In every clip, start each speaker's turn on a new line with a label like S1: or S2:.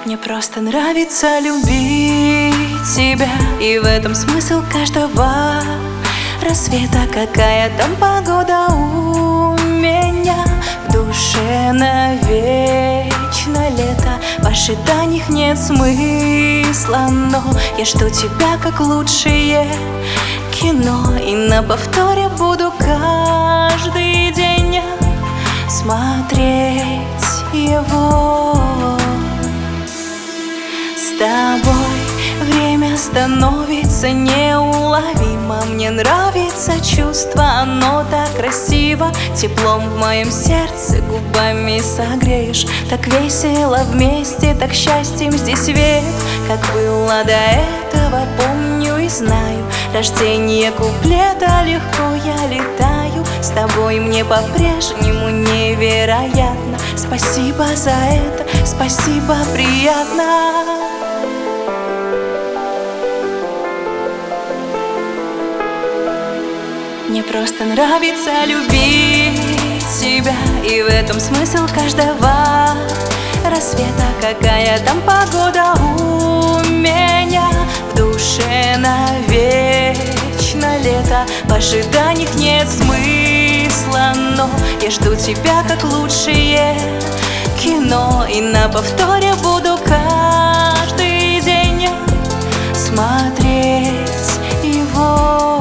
S1: Мне просто нравится любить тебя, и в этом смысл каждого рассвета. Какая там погода у меня, в душе навечно лето. В ожиданиях нет смысла, но я жду тебя как лучшее кино. И на повторе буду каждый день смотреть его. С тобой время становится неуловимо. Мне нравится чувство, оно так красиво. Теплом в моем сердце губами согреешь. Так весело вместе, так счастьем здесь веет. Как было до этого, помню и знаю. Рождение куплета, легко я летаю. С тобой мне по-прежнему невероятно. Спасибо за это, спасибо, приятно. Мне просто нравится любить тебя, и в этом смысл каждого рассвета. Какая там погода у меня, в душе навечно лето. В ожиданиях нет смысла, но я жду тебя как лучшее кино. И на повторе буду каждый день смотреть его.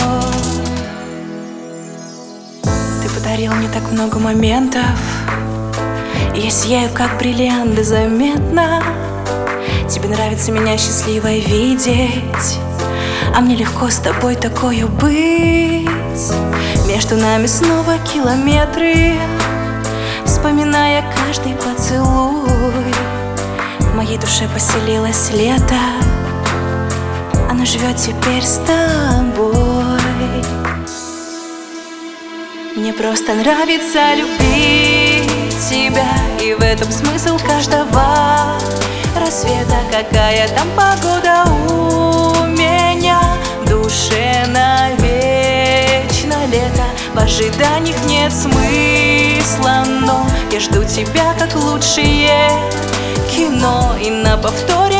S1: Подарил мне так много моментов, и я сияю, как бриллиант, да заметно. Тебе нравится меня счастливой видеть, а мне легко с тобой такою быть. Между нами снова километры, вспоминая каждый поцелуй. В моей душе поселилось лето, оно живет теперь с тобой. Мне просто нравится любить тебя, и в этом смысл каждого рассвета. Какая там погода у меня, в душе навечно лето. В ожиданиях нет смысла, но я жду тебя как лучшее кино. И на повторе